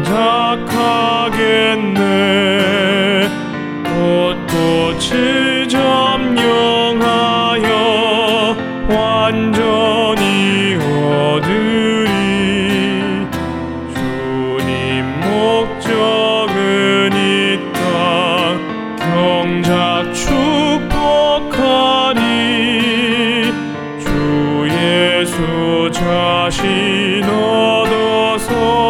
경작하겠네. 벚꽃을 점령하여 완전히 얻으리. 주님 목적은 이 땅 경작 축복하리. 주 예수 자신 얻어서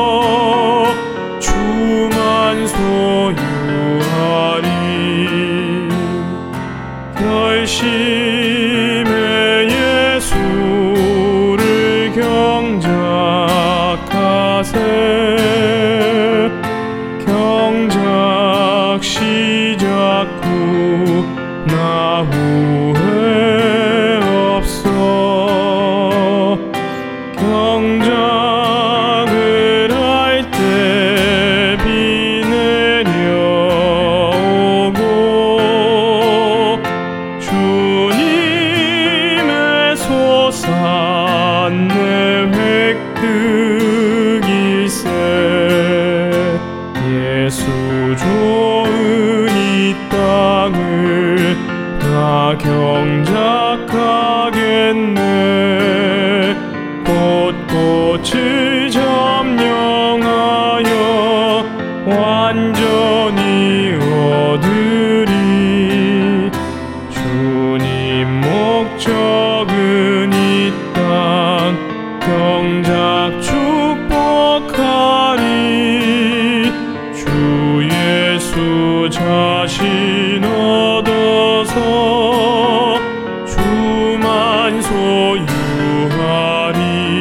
주만 소유하리. 열심히 예수를 경작하세. 경작 시작 후 나 후회 없어. 경작을 할 때 비 내려오고 주님의 솟았네 획득일세. 예수 좋은 이 땅을 나 경작하겠네. 벚꽃을 점령하여 완전히 얻으리. 주님 목적은 이 땅 경작 축복하리. 주 예수 자신 얻어서 주만 소유하리.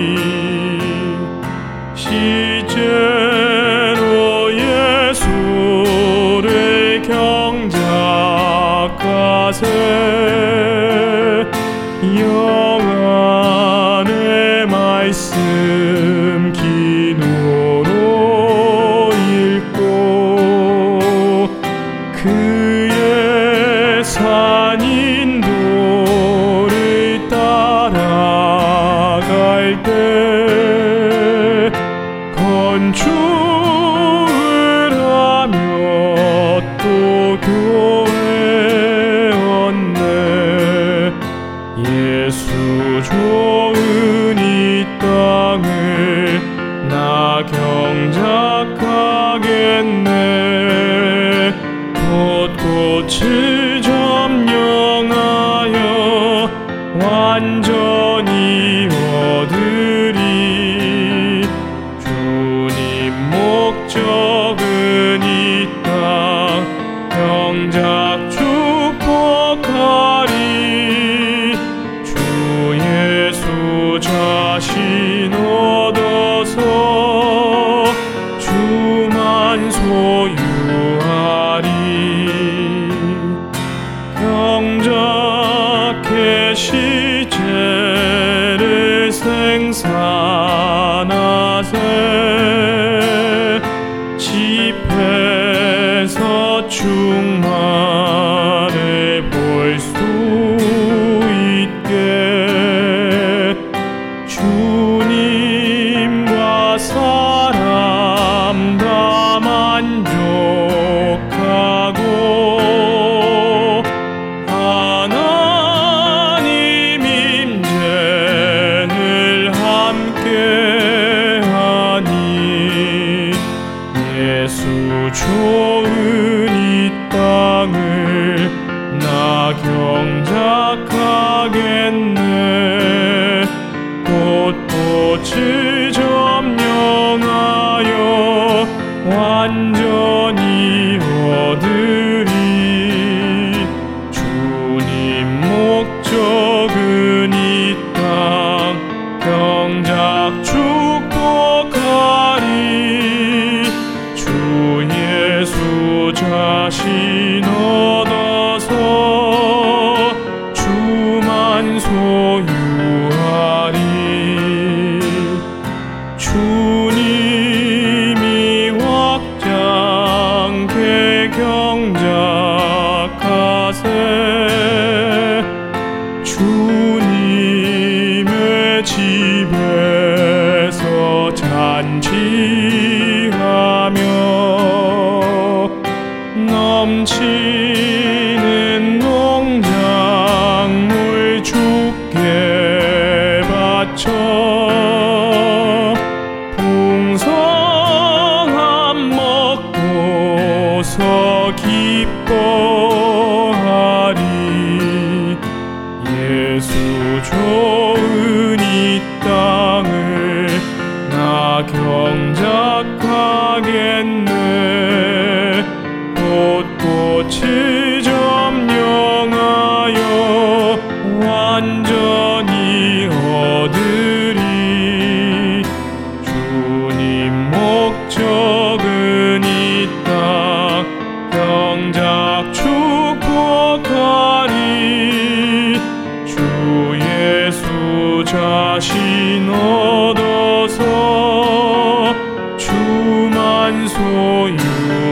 실제로 예수를 경작하세. 영안의 말씀 기도로 읽고 그의 산인도를 따라갈 때 건축을 하며 또 교회 얻네. 예수 좋은 이 땅을 나 경작하겠네. 벚꽃을 점령하여 완전히 얻으리. 주님 목적은 이 땅 경작 축복하리. 주 예수 자신 얻어서 주만 소유하리. 경작의 시제를 생산하세. 집에서 충만해 볼 수 있게 주님과 사람 다 만족하고 하나님 임재를 함께하니. 예수 좋은 이 땅을 나 경작하겠네. 벚꽃을 점령하여 완전히 얻으리. 주님 목적은 이 땅 경작 축복하리. 주 예수 자신 얻어서 주만 소유하리. 주님이 확장 넘치는 농작물 주께 바쳐 풍성함 먹고서 기뻐하리. 예수 좋은 이 땅을 나 경작하겠네. 꽃꽃을 점령하여 완전히 얻으리. 주님 목적은 이 땅 경작 축복하리. 주 예수 자신 얻어서 주만 소유